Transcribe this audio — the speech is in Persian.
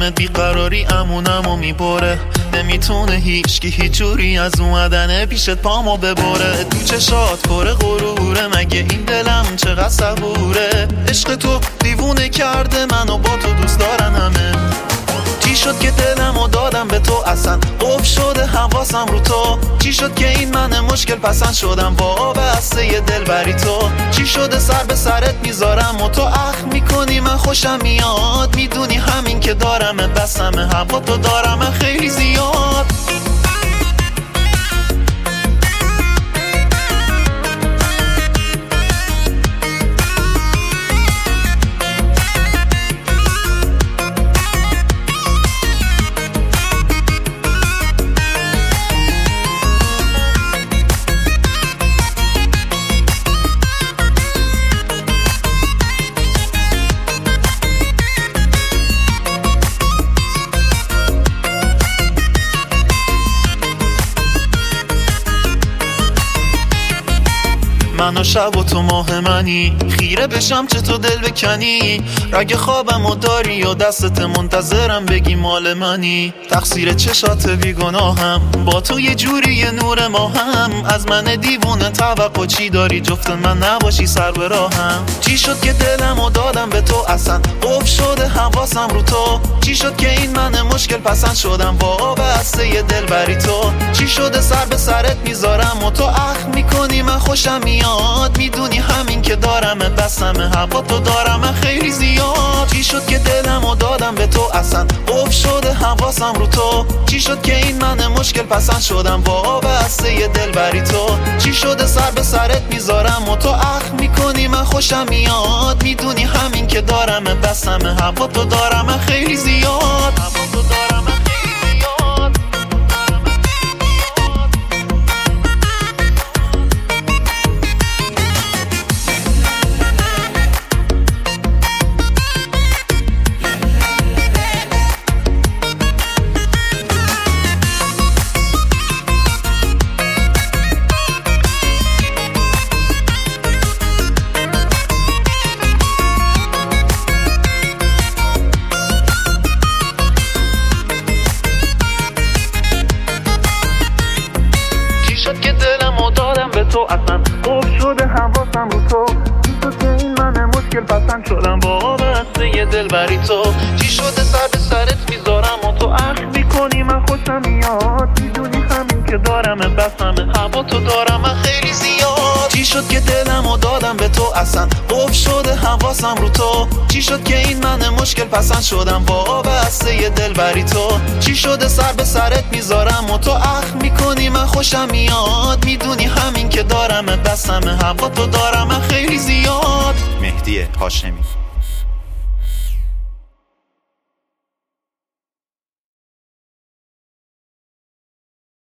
میبینمت بیقراری امونمو میبره، نمیتونه هیچکی هیچ جوری از اومدن پیشت پامو ببره. تو چشات پر غروره، مگه این دلم چقدر صبوره. عشق تو دیوونه کرده منو، با تو دوست دارن همه. چی شد که دلمو دادم به تو، اصلا قفل شده حواسم رو تو. چی شد که این من مشکل پسند شدم، وابسته یه دلبری تو. چی شده سر به سرت میذارم و تو اخم میکنی، من خوشم میاد. میدونی همین که دارم بسم هوا تو دارم خیلی زیاد. من و شب و تو ماه منی، خیره بشم چه تو دل بکنی. رگ خوابم و داری و دستت منتظرم بگی مال منی. تقصیر چشات بیگناهم، با تو یه جوری یه نور ماهم. از من دیوونه توقع چی داری، جفت من نباشی سر به راهم. چی شد که دلمو دادم به تو، اصلا قفل شده حواسم رو تو. چی شد که این من مشکل پسند شدم، وابسته یه دلبری تو. چی شده سر به سرت میذارم و تو اخم میکنی، من خوشم میاد. میدونی همین که دارم بسم هوا تو دارم خیلی زیاد. چی شد که دلمو دادم به تو، اصلا قفل شده حواسم رو تو. چی شد که این من مشکل پسند شدم، وابسته یه دلبری تو. چی شده سر به سرت میذارم و تو اخم میکنی، من خوشم میاد. میدونی همین که دارم بسم هوا تو دارم خیلی زیاد. تو اصلا قفل شده حواسم رو تو. چی شد که این من مشکل پسند شدم، وابسته یه دلبری تو. چی شده سر به سرت میذارم و تو اخم میکنی، من خوشم میاد. میدونی همین که دارم بسم هوا تو دارم خیلی زیاد. چی شد که دلمو دادم به تو، اصلا قفل شده حواسم رو تو. چی شد که این من مشکل پسند شدم، وابسته یه دلبری تو. چی شده سر به سرت میذارم و تو اخم میکنی، من خوشم میاد. میدونی همین که دارم بسم هوا تو دارم خیلی زیاد. مهدی هاشمی.